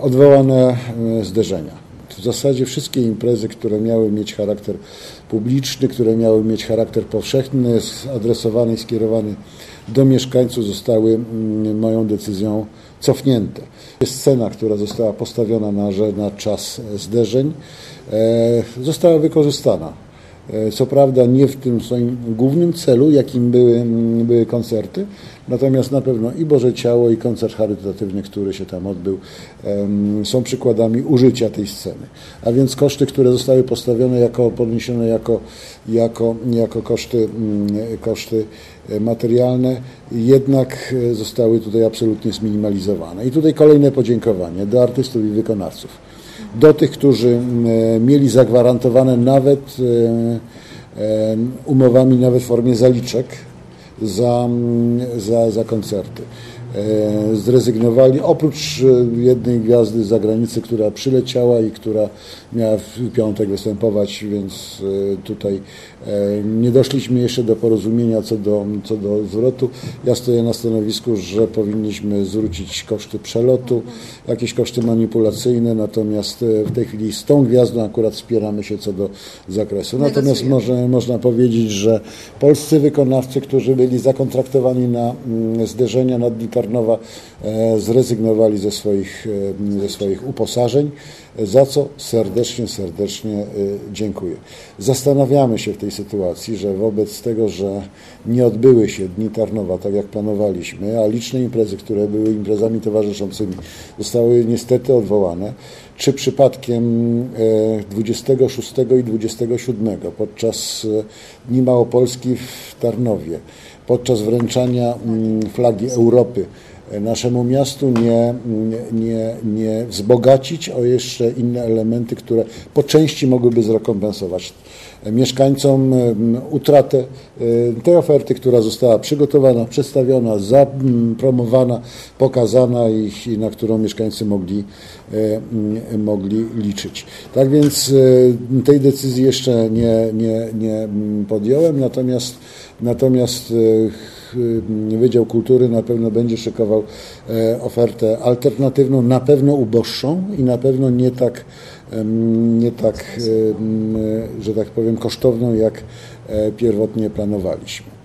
Odwołane zderzenia. W zasadzie wszystkie imprezy, które miały mieć charakter publiczny, które miały mieć charakter powszechny, adresowany i skierowany do mieszkańców, zostały moją decyzją cofnięte. Scena, która została postawiona na czas zderzeń, została wykorzystana. Co prawda nie w tym swoim głównym celu, jakim były koncerty, natomiast na pewno i Boże Ciało, i koncert charytatywny, który się tam odbył, są przykładami użycia tej sceny. A więc koszty, które zostały postawione podniesione jako koszty materialne, jednak zostały tutaj absolutnie zminimalizowane. I tutaj kolejne podziękowanie do artystów i wykonawców. Do tych, którzy mieli zagwarantowane nawet umowami, nawet w formie zaliczek za koncerty. Zrezygnowali, oprócz jednej gwiazdy z zagranicy, która przyleciała i która miała w piątek występować, więc tutaj nie doszliśmy jeszcze do porozumienia co do zwrotu. Ja stoję na stanowisku, że powinniśmy zwrócić koszty przelotu, jakieś koszty manipulacyjne, natomiast w tej chwili z tą gwiazdą akurat wspieramy się co do zakresu. Natomiast można powiedzieć, że polscy wykonawcy, którzy byli zakontraktowani na zderzenia na dni Tarnowa, zrezygnowali ze swoich uposażeń, za co serdecznie dziękuję. Zastanawiamy się w tej sytuacji, że wobec tego, że nie odbyły się dni Tarnowa tak jak planowaliśmy, a liczne imprezy, które były imprezami towarzyszącymi, zostały niestety odwołane, czy przypadkiem 26 i 27 podczas Dni Małopolski w Tarnowie, podczas wręczania flagi Europy naszemu miastu nie wzbogacić o jeszcze inne elementy, które po części mogłyby zrekompensować mieszkańcom utratę tej oferty, która została przygotowana, przedstawiona, zapromowana, pokazana i na którą mieszkańcy mogli liczyć. Tak więc tej decyzji jeszcze nie podjąłem, natomiast Wydział Kultury na pewno będzie szykował ofertę alternatywną, na pewno uboższą i na pewno nie tak, że tak powiem, kosztowną, jak pierwotnie planowaliśmy.